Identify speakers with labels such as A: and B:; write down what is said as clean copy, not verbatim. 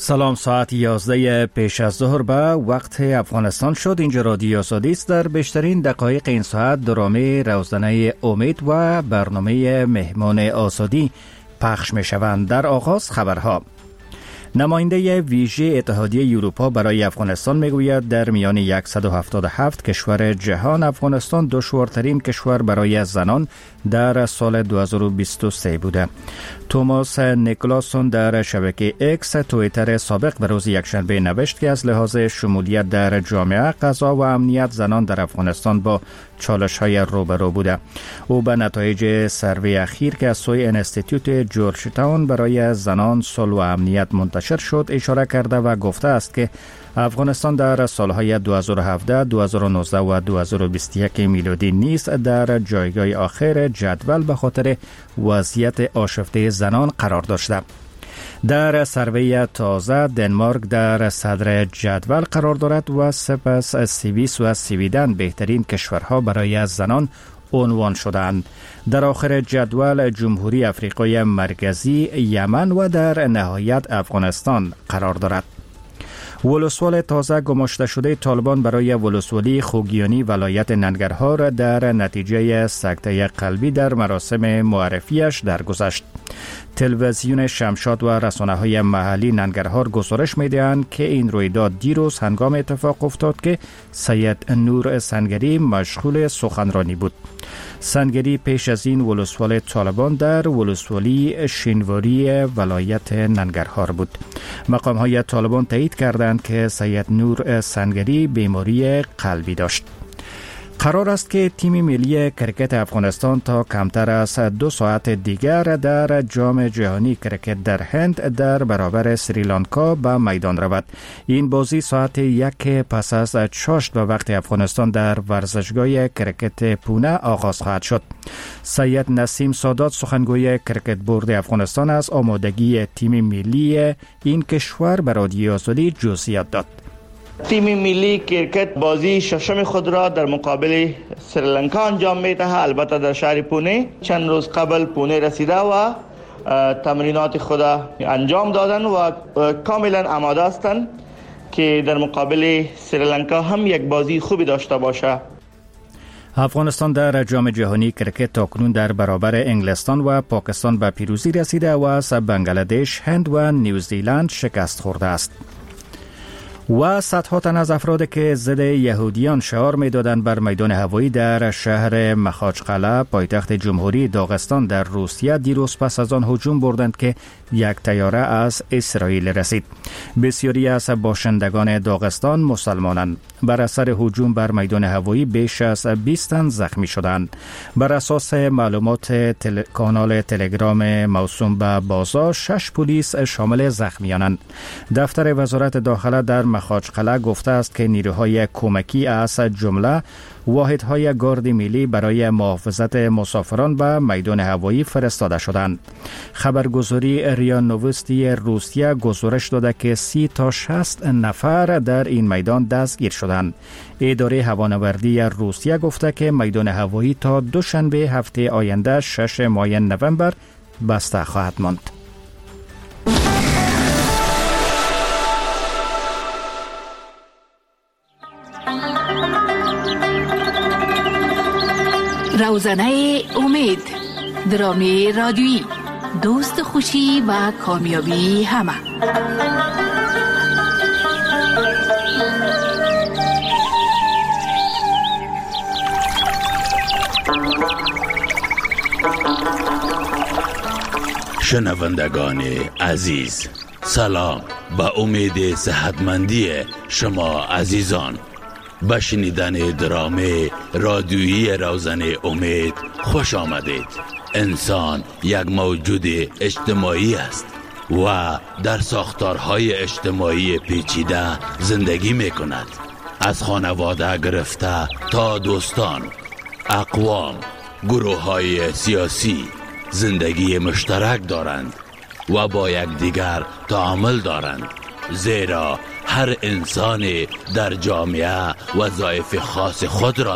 A: سلام، ساعت 11 پیش از ظهر به وقت افغانستان شد. اینجا رادیو آزادی است. در بیشترین دقایق این ساعت درامه روزانه امید و برنامه مهمان آزادی پخش می شوند. در آغاز خبرها. نماینده ویژه اتحادیه اروپا برای افغانستان میگوید در میان 177 کشور جهان افغانستان دشوارترین کشور برای زنان در سال 2023 بوده. توماس نیکلاسون در شبکه اکس توییتر سابق به روز یکشنبه نوشت که از لحاظ شمولیت در جامعه، قضا و امنیت زنان در افغانستان با چالش‌های روبرو بوده. او به نتایج سروی اخیر که از سوی انستیتوت جورج تاون برای زنان، صلح و امنیت منتشر شد اشاره کرده و گفته است که افغانستان در سالهای 2017، 2019 و 2021 میلادی نیز در جایگاه آخر جدول به خاطر وضعیت آشفته زنان قرار داشته. در سروی تازه دنمارک در صدر جدول قرار دارد و سپس سوئیس و سویدن بهترین کشورها برای زنان عنوان شدند. در آخر جدول جمهوری آفریقای مرکزی، یمن و در نهایت افغانستان قرار دارد. ولسوال تازه گماشته شده طالبان برای ولسوالی خوگیانی ولایت ننگرهار در نتیجه سکته قلبی در مراسم معرفیش درگذشت. تلویزیون شمشاد و رسانه‌های محلی ننگرهار گزارش می‌دهند که این رویداد دیروز هنگام اتفاق افتاد که سید نور سنگری مشغول سخنرانی بود. سنگری پیش از این ولسوال طالبان در ولسوالی شینواری ولایت ننگرهار بود. مقام‌های طالبان تایید کردند که سید نور سنگری بیماری قلبی داشت. قرار است که تیم ملی کرکت افغانستان تا کمتر از 2 ساعت دیگر در جام جهانی کرکت در هند در برابر سریلانکا به میدان رود. این بازی ساعت 1 پس از چاشت به وقت افغانستان در ورزشگاه کرکت پونه آغاز خواهد شد. سید نسیم سادات سخنگوی کرکت بورد افغانستان از آمادگی تیم ملی این کشور به رادیو آزادی جزئیات داد.
B: تیم ملی کرکت بازی ششم خود را در مقابل سریلانکا انجام می‌دهد. البته در شهر پونه چند روز قبل پونه رسیده و تمرینات خود انجام دادن و کاملا آماده هستند که در مقابل سریلانکا هم یک بازی خوبی داشته باشه.
A: افغانستان در جام جهانی کرکت تاکنون در برابر انگلستان و پاکستان به پیروزی رسیده و از بنگلادش، هند و نیوزیلند شکست خورده است. و صدها تن از افراد که ضد یهودیان شعار می‌دادند بر میدان هوایی در شهر مخاچقله پایتخت جمهوری داغستان در روسیه دیروز پس از آن هجوم بردند که یک طیاره از اسرائیل رسید. بسیاری از باشندگان داغستان مسلمانند. بر اثر هجوم بر میدان هوایی بیش از 20 تن زخمی شدند. بر اساس معلومات کانال تلگرام موسوم به بازار 6 پلیس شامل زخمیانند. دفتر وزارت داخله در مخاچقله گفته است که نیروهای کمکی از جمله واحدهای گارد ملی برای محافظت مسافران به میدان هوایی فرستاده شدند. خبرگزاری ریا نوستی روسیه گزارش داده که 30 تا 60 نفر در این میدان دستگیر شدند. اداره هوانوردی روسیه گفته که میدان هوایی تا دوشنبه هفته آینده 6 ماه نوامبر بسته خواهد ماند.
C: روزنه امید، درامه رادیویی، دوست خوشی و کامیابی همه.
D: شنوندگان عزیز، سلام. به امید صحتمندی شما عزیزان. به شنیدن درامه رادیویی روزنه امید خوش آمدید. انسان یک موجود اجتماعی است و در ساختارهای اجتماعی پیچیده زندگی می کند. از خانواده گرفته تا دوستان، اقوام، گروه‌های سیاسی زندگی مشترک دارند و با یکدیگر تعامل دارند، زیرا هر انسان در جامعه وظایف خاص خود را